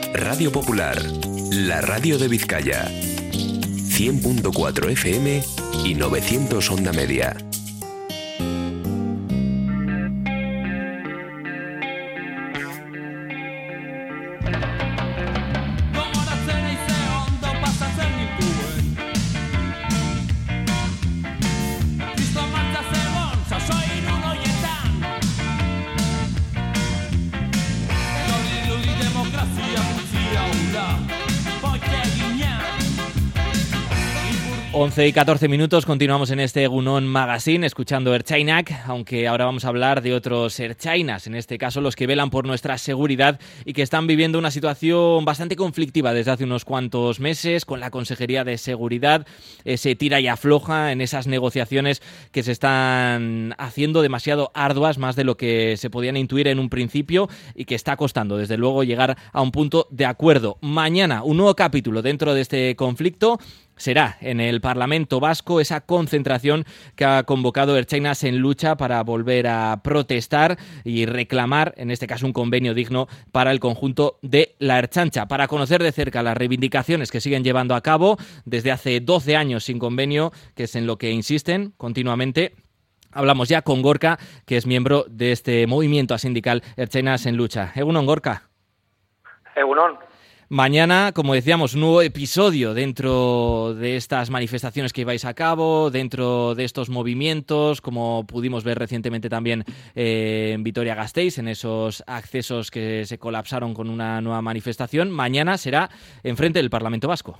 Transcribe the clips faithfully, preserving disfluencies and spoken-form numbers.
Radio Popular, la radio de Vizcaya. cien punto cuatro F M y novecientos onda media. once y catorce minutos, continuamos en este Egunon Magazine escuchando Ertzainak, aunque ahora vamos a hablar de otros ertzainas, en este caso los que velan por nuestra seguridad y que están viviendo una situación bastante conflictiva desde hace unos cuantos meses con la Consejería de Seguridad, ese tira y afloja en esas negociaciones que se están haciendo demasiado arduas, más de lo que se podían intuir en un principio y que está costando desde luego llegar a un punto de acuerdo. Mañana un nuevo capítulo dentro de este conflicto. Será en el Parlamento Vasco esa concentración que ha convocado Ertzainas en Lucha para volver a protestar y reclamar, en este caso, un convenio digno para el conjunto de la Ertzaintza. Para conocer de cerca las reivindicaciones que siguen llevando a cabo desde hace doce años sin convenio, que es en lo que insisten continuamente, hablamos ya con Gorka, que es miembro de este movimiento sindical Ertzainas en Lucha. Egunon, Gorka. Egunon. Mañana, como decíamos, un nuevo episodio dentro de estas manifestaciones que lleváis a cabo, dentro de estos movimientos, como pudimos ver recientemente también eh, en Vitoria-Gasteiz, en esos accesos que se colapsaron con una nueva manifestación. Mañana será enfrente del Parlamento Vasco.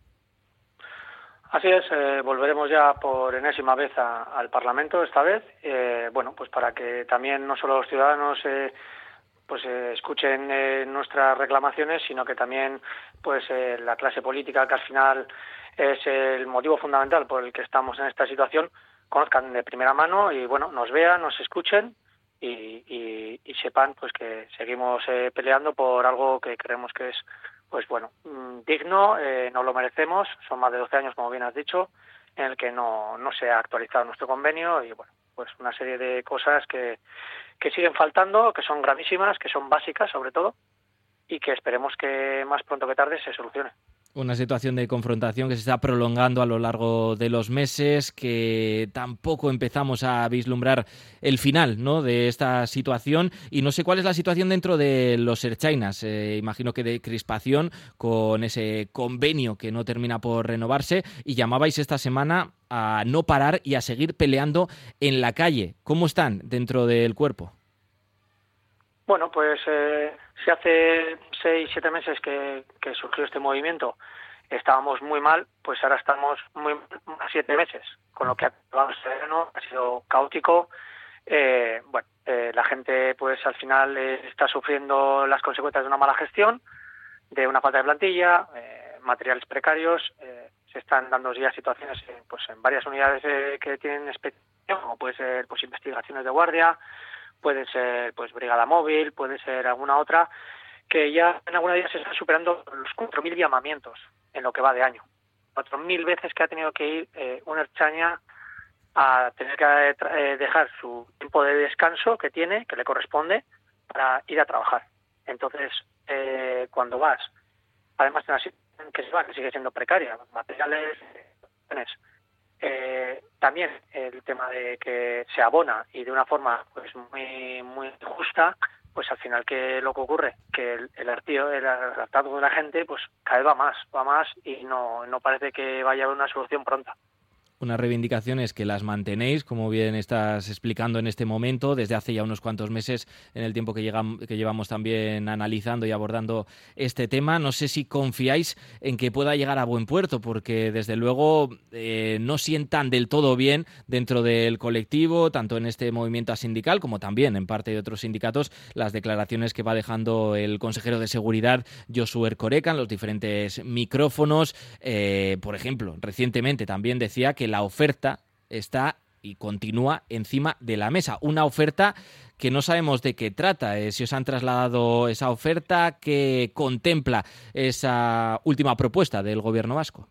Así es, eh, volveremos ya por enésima vez a, al Parlamento esta vez, eh, bueno, pues para que también no solo los ciudadanos eh, pues eh, escuchen eh, nuestras reclamaciones, sino que también pues eh, la clase política, que al final es el motivo fundamental por el que estamos en esta situación, conozcan de primera mano y bueno, nos vean, nos escuchen y, y, y sepan pues que seguimos eh, peleando por algo que creemos que es pues bueno, digno, eh, nos lo merecemos. Son más de doce años, como bien has dicho, en el que no, no se ha actualizado nuestro convenio y bueno, pues una serie de cosas que, que siguen faltando, que son gravísimas, que son básicas sobre todo, y que esperemos que más pronto que tarde se solucione. Una situación de confrontación que se está prolongando a lo largo de los meses, que tampoco empezamos a vislumbrar el final, ¿no?, de esta situación. Y no sé cuál es la situación dentro de los ertzainas. Eh, imagino que de crispación con ese convenio que no termina por renovarse. Y llamabais esta semana a no parar y a seguir peleando en la calle. ¿Cómo están dentro del cuerpo? Bueno, pues eh, si hace seis, siete meses que, que surgió este movimiento estábamos muy mal, pues ahora estamos muy mal a siete meses, con lo que ha acabado este verano, ha sido caótico. Eh, bueno, eh, la gente pues al final eh, está sufriendo las consecuencias de una mala gestión, de una falta de plantilla, eh, materiales precarios, eh, se están dando ya situaciones eh, pues en varias unidades eh, que tienen expectación, como puede ser pues investigaciones de guardia, puede ser pues brigada móvil, puede ser alguna otra, que ya en alguna de ellas se están superando los cuatro mil llamamientos en lo que va de año. cuatro mil veces que ha tenido que ir eh, un ertzaina a tener que eh, dejar su tiempo de descanso que tiene, que le corresponde, para ir a trabajar. Entonces, eh, cuando vas, además de una situación que se va, que sigue siendo precaria, materiales, eh, Eh, también el tema de que se abona y de una forma pues muy muy justa, pues al final ¿qué es lo que ocurre? Que el, el hartío, el hartazgo de la gente pues cada vez va más, va más y no, no parece que vaya a haber una solución pronta. Unas reivindicaciones que las mantenéis, como bien estás explicando en este momento, desde hace ya unos cuantos meses, en el tiempo que, llegamos, que llevamos también analizando y abordando este tema. No sé si confiáis en que pueda llegar a buen puerto, porque desde luego eh, no sientan del todo bien dentro del colectivo, tanto en este movimiento sindical como también en parte de otros sindicatos, las declaraciones que va dejando el consejero de Seguridad, Josu Erkoreka, en los diferentes micrófonos. Eh, por ejemplo, recientemente también decía que la oferta está y continúa encima de la mesa. Una oferta que no sabemos de qué trata, eh, si os han trasladado esa oferta, que contempla esa última propuesta del gobierno vasco.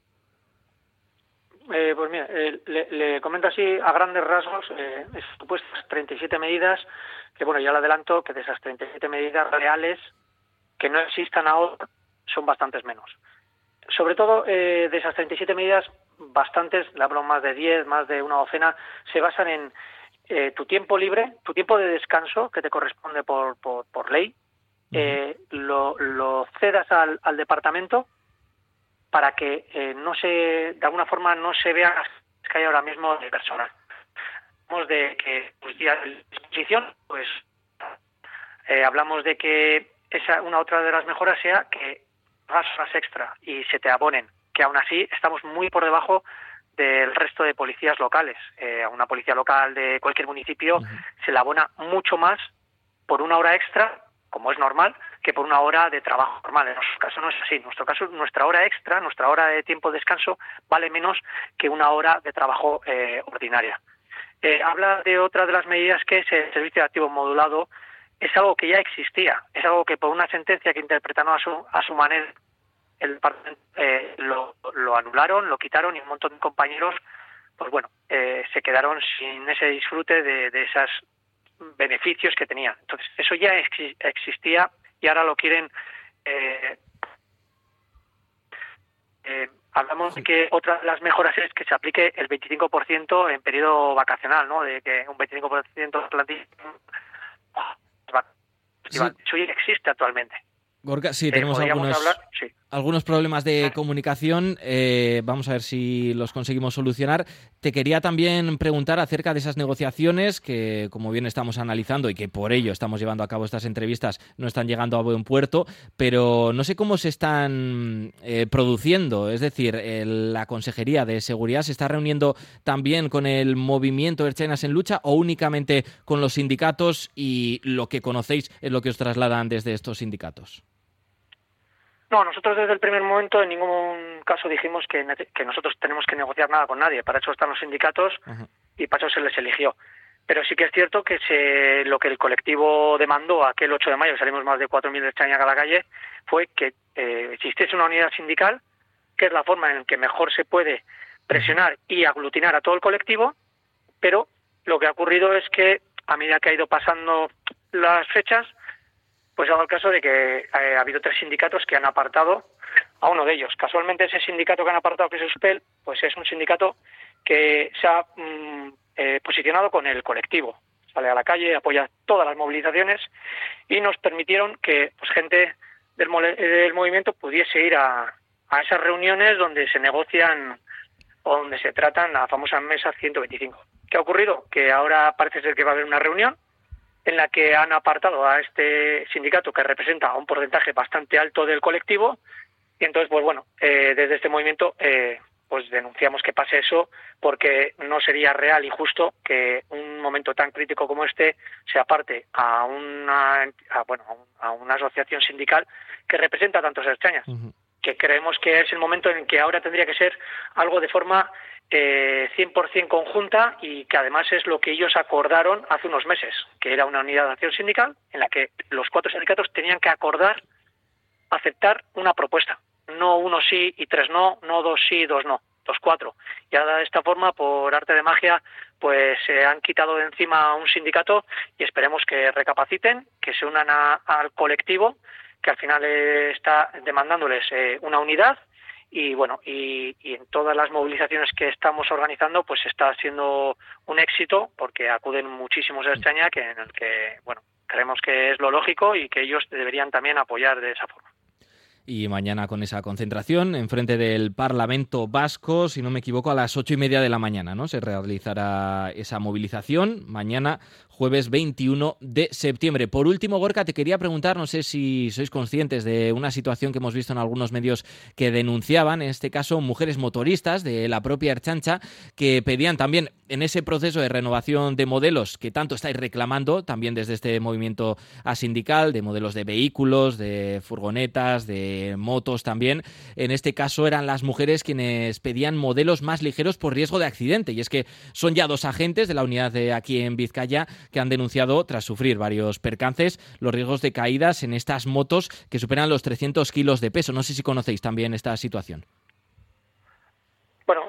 Eh, pues mira, eh, le, le comento así a grandes rasgos, eh, supuestas treinta y siete medidas, que bueno, ya le adelanto que de esas treinta y siete medidas reales, que no existan ahora, son bastantes menos. Sobre todo, eh, de esas treinta y siete medidas, bastantes, le hablo más de diez, más de una docena, se basan en eh, tu tiempo libre, tu tiempo de descanso, que te corresponde por, por, por ley, eh, lo, lo cedas al, al departamento para que eh, no se, de alguna forma no se vea que hay ahora mismo de personal. Hablamos de que pues, días de disposición, pues eh, hablamos de que esa una otra de las mejoras sea que hagas horas extra y se te abonen, que aún así estamos muy por debajo del resto de policías locales. Eh, a una policía local de cualquier municipio uh-huh. se le abona mucho más por una hora extra, como es normal, que por una hora de trabajo normal. En nuestro caso no es así. En nuestro caso, nuestra hora extra, nuestra hora de tiempo de descanso, vale menos que una hora de trabajo eh, ordinaria. Eh, habla de otra de las medidas que es el servicio de activo modulado. Es algo que ya existía, es algo que por una sentencia que interpretaron a su, a su manera, el eh, lo, lo anularon, lo quitaron y un montón de compañeros, pues bueno, eh, se quedaron sin ese disfrute de, de esos beneficios que tenían. Entonces, eso ya ex, existía y ahora lo quieren... Eh, eh, hablamos de que otra de las mejoras es que se aplique el veinticinco por ciento en periodo vacacional, ¿no? De que un veinticinco por ciento de plantilla... Sí. Eso ya existe actualmente. Gorka, sí, tenemos eh, algunos, hablar, sí. algunos problemas de comunicación. Eh, vamos a ver si los conseguimos solucionar. Te quería también preguntar acerca de esas negociaciones que, como bien estamos analizando y que por ello estamos llevando a cabo estas entrevistas, no están llegando a buen puerto, pero no sé cómo se están eh, produciendo. Es decir, el, la Consejería de Seguridad se está reuniendo también con el movimiento Ertzainas en Lucha o únicamente con los sindicatos y lo que conocéis es lo que os trasladan desde estos sindicatos. No, nosotros desde el primer momento en ningún caso dijimos que, que nosotros tenemos que negociar nada con nadie. Para eso están los sindicatos uh-huh. y para eso se les eligió. Pero sí que es cierto que se, lo que el colectivo demandó aquel ocho de mayo, que salimos más de cuatro mil ertzainas a la calle, fue que eh, existiese una unidad sindical, que es la forma en la que mejor se puede presionar y aglutinar a todo el colectivo, pero lo que ha ocurrido es que a medida que ha ido pasando las fechas, pues ha dado el caso de que eh, ha habido tres sindicatos que han apartado a uno de ellos. Casualmente ese sindicato que han apartado, que es Euspel, pues es un sindicato que se ha mm, eh, posicionado con el colectivo. Sale a la calle, apoya todas las movilizaciones y nos permitieron que pues gente del, del movimiento pudiese ir a, a esas reuniones donde se negocian o donde se tratan la famosa mesa ciento veinticinco. ¿Qué ha ocurrido? Que ahora parece ser que va a haber una reunión en la que han apartado a este sindicato que representa a un porcentaje bastante alto del colectivo y entonces, pues bueno, eh, desde este movimiento eh, pues denunciamos que pase eso porque no sería real y justo que un momento tan crítico como este se aparte a una a, bueno a, un, a una asociación sindical que representa a tantos ertzainas, uh-huh. que creemos que es el momento en que ahora tendría que ser algo de forma Eh, cien por ciento conjunta y que además es lo que ellos acordaron hace unos meses, que era una unidad de acción sindical en la que los cuatro sindicatos tenían que acordar aceptar una propuesta, no uno sí y tres no, no dos sí, dos no, los cuatro. Y ahora de esta forma, por arte de magia, pues se han quitado de encima a un sindicato y esperemos que recapaciten, que se unan a, al colectivo, que al final eh, está demandándoles eh, una unidad. Y bueno, y, y en todas las movilizaciones que estamos organizando, pues está siendo un éxito porque acuden muchísimos ertzainas que en el que, bueno, creemos que es lo lógico y que ellos deberían también apoyar de esa forma. Y mañana con esa concentración enfrente del Parlamento Vasco, si no me equivoco, a las ocho y media de la mañana, ¿no? Se realizará esa movilización mañana, jueves veintiuno de septiembre. Por último, Gorka, te quería preguntar, no sé si sois conscientes de una situación que hemos visto en algunos medios que denunciaban, en este caso mujeres motoristas de la propia Ertzaintza, que pedían también en ese proceso de renovación de modelos que tanto estáis reclamando, también desde este movimiento asindical, de modelos de vehículos, de furgonetas, de motos también. En este caso eran las mujeres quienes pedían modelos más ligeros por riesgo de accidente. Y es que son ya dos agentes de la unidad de aquí en Vizcaya que han denunciado, tras sufrir varios percances, los riesgos de caídas en estas motos que superan los trescientos kilos de peso. No sé si conocéis también esta situación. Bueno,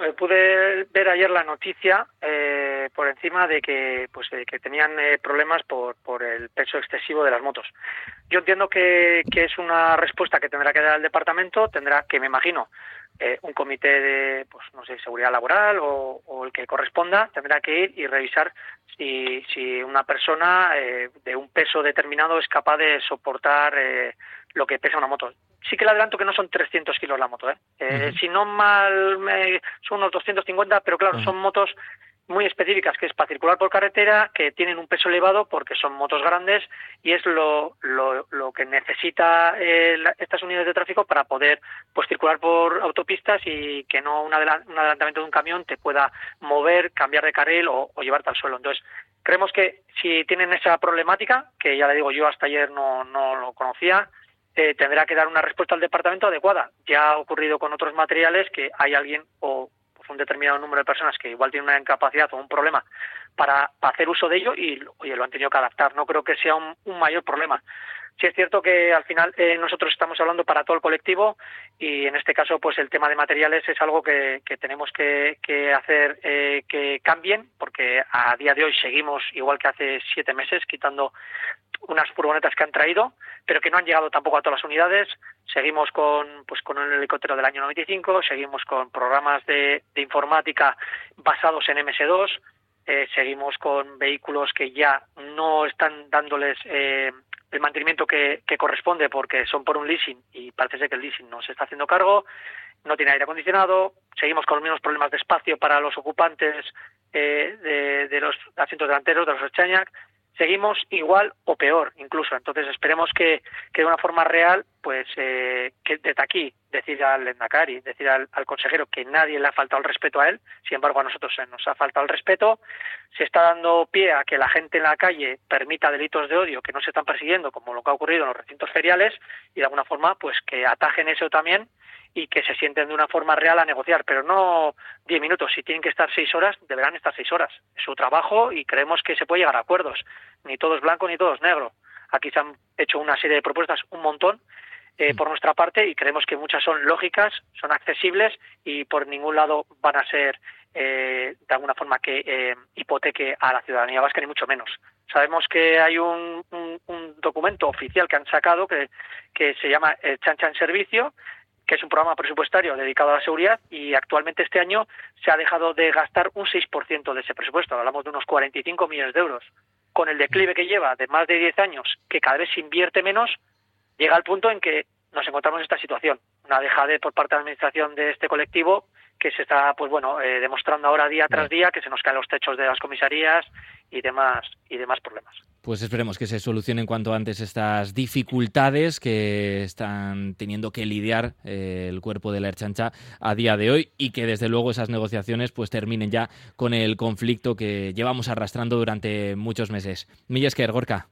eh, pude ver ayer la noticia eh, por encima de que pues de que tenían eh, problemas por, por el peso excesivo de las motos. Yo entiendo que, que es una respuesta que tendrá que dar el departamento, tendrá que, me imagino, eh, un comité de, pues no sé, seguridad laboral o, o el que corresponda, tendrá que ir y revisar si, si una persona eh, de un peso determinado es capaz de soportar eh, lo que pesa una moto. Sí que le adelanto que no son trescientos kilos la moto, ¿eh? eh uh-huh. Si no mal, me, son unos doscientos cincuenta, pero claro, uh-huh. son motos muy específicas, que es para circular por carretera, que tienen un peso elevado porque son motos grandes y es lo, lo, lo que necesita eh, la, estas unidades de tráfico para poder pues circular por autopistas y que no un, adelant- un adelantamiento de un camión te pueda mover, cambiar de carril o, o llevarte al suelo. Entonces, creemos que si tienen esa problemática, que ya le digo, yo hasta ayer no, no lo conocía, eh, tendrá que dar una respuesta al departamento adecuada. Ya ha ocurrido con otros materiales que hay alguien o un determinado número de personas que igual tienen una incapacidad o un problema para, para hacer uso de ello y oye, lo han tenido que adaptar. No creo que sea un, un mayor problema. Sí es cierto que al final eh, nosotros estamos hablando para todo el colectivo y en este caso pues el tema de materiales es algo que, que tenemos que, que hacer eh, que cambien, porque a día de hoy seguimos igual que hace siete meses quitando unas furgonetas que han traído, pero que no han llegado tampoco a todas las unidades. Seguimos con pues con un helicóptero del año noventa y cinco, seguimos con programas de, de informática basados en eme ese dos, eh, seguimos con vehículos que ya no están dándoles eh, el mantenimiento que, que corresponde porque son por un leasing y parece ser que el leasing no se está haciendo cargo, no tiene aire acondicionado, seguimos con los mismos problemas de espacio para los ocupantes eh, de, de los asientos delanteros, de los Ertzaintza. Seguimos igual o peor incluso. Entonces esperemos que, que de una forma real, pues eh, que desde aquí decir al Lehendakari, decir al, al consejero que nadie le ha faltado el respeto a él, sin embargo a nosotros se nos ha faltado el respeto, se está dando pie a que la gente en la calle permita delitos de odio que no se están persiguiendo, como lo que ha ocurrido en los recintos feriales, y de alguna forma pues que atajen eso también y que se sienten de una forma real a negociar, pero no diez minutos. Si tienen que estar seis horas, deberán estar seis horas. Es su trabajo y creemos que se puede llegar a acuerdos. Ni todo es blanco ni todo es negro. Aquí se han hecho una serie de propuestas, un montón, eh, por nuestra parte, y creemos que muchas son lógicas, son accesibles y por ningún lado van a ser eh, de alguna forma que eh, hipoteque a la ciudadanía vasca, ni mucho menos. Sabemos que hay un, un, un documento oficial que han sacado que, que se llama el Chancha en Servicio, que es un programa presupuestario dedicado a la seguridad y actualmente este año se ha dejado de gastar un seis por ciento de ese presupuesto, hablamos de unos cuarenta y cinco millones de euros. Con el declive que lleva de más de diez años, que cada vez se invierte menos, llega al punto en que nos encontramos en esta situación, una dejadez por parte de la administración de este colectivo que se está pues bueno eh, demostrando ahora día tras día, que se nos caen los techos de las comisarías y demás y demás problemas. Pues esperemos que se solucionen cuanto antes estas dificultades que están teniendo que lidiar eh, el cuerpo de la Ertzaintza a día de hoy y que desde luego esas negociaciones pues terminen ya con el conflicto que llevamos arrastrando durante muchos meses. Mila esker, Gorka.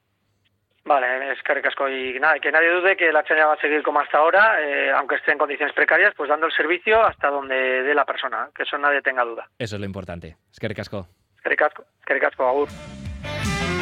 Vale, es que casco y nada, que nadie dude que la Ertzaintza va a seguir como hasta ahora, eh, aunque esté en condiciones precarias, pues dando el servicio hasta donde dé la persona, que eso nadie tenga duda. Eso es lo importante. Es que casco. Es que casco, es que casco, agur.